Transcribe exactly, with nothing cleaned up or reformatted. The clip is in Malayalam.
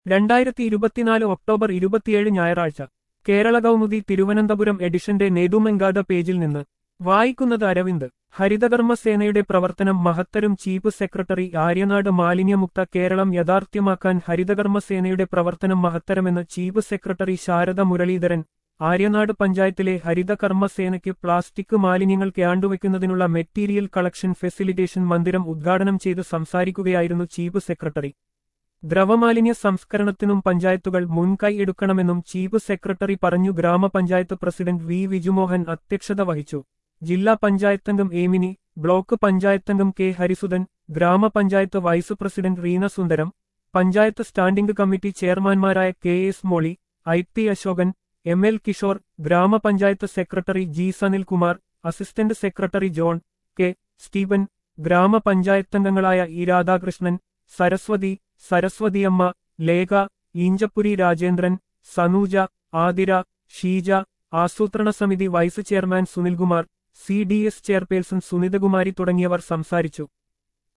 രണ്ടായിരത്തി ഇരുപത്തിനാല് ഒക്ടോബർ ഇരുപത്തിയേഴ് ഞായറാഴ്ച കേരള കൗമുദി തിരുവനന്തപുരം എഡിഷന്റെ നേതുമെങ്കാത പേജിൽ നിന്ന് വായിക്കുന്നത് അരവിന്ദ്. ഹരിതകർമ്മസേനയുടെ പ്രവർത്തനം മഹത്തരം. Chief secretary Aryanad. മാലിന്യമുക്ത കേരളം യാഥാർത്ഥ്യമാക്കാൻ ഹരിതകർമ്മസേനയുടെ പ്രവർത്തനം മഹത്തരമെന്ന് ചീഫ് സെക്രട്ടറി ശാരദ മുരളീധരൻ. ആര്യനാട് പഞ്ചായത്തിലെ ഹരിതകർമ്മസേനയ്ക്ക് പ്ലാസ്റ്റിക് മാലിന്യങ്ങൾ ക്യാണ്ടുവയ്ക്കുന്നതിനുള്ള മെറ്റീരിയൽ കളക്ഷൻ ഫെസിലിറ്റേഷൻ മന്ദിരം ഉദ്ഘാടനം ചെയ്ത് സംസാരിക്കുകയായിരുന്നു ചീഫ് സെക്രട്ടറി. ദ്രവമാലിന്യ സംസ്കരണത്തിനും പഞ്ചായത്തുകൾ മുൻകൈ എടുക്കണമെന്നും ചീഫ് സെക്രട്ടറി പറഞ്ഞു. ഗ്രാമപഞ്ചായത്ത് പ്രസിഡന്റ് വി വിജുമോഹൻ അധ്യക്ഷത വഹിച്ചു. ജില്ലാ പഞ്ചായത്തംഗം ഏമിനി, ബ്ലോക്ക് പഞ്ചായത്തംഗം കെ ഹരിസുധൻ, ഗ്രാമപഞ്ചായത്ത് vice president Reena Sundaram, panchayat standing committee ചെയർമാൻമാരായ K S Molly, I T Asokan, M L Kishore, ഗ്രാമപഞ്ചായത്ത് secretary G Sanilkumar, assistant secretary John K Steven, ഗ്രാമപഞ്ചായത്തംഗങ്ങളായ ഇ രാധാകൃഷ്ണൻ, സരസ്വതി, സരസ്വതിയമ്മ, ലേഖ, ഈഞ്ചപ്പുരി രാജേന്ദ്രൻ, സനൂജ, ആതിര, ഷീജ, ആസൂത്രണ സമിതി vice chairman Sunilkumar, C D S chairperson Sunithakumari തുടങ്ങിയവർ സംസാരിച്ചു.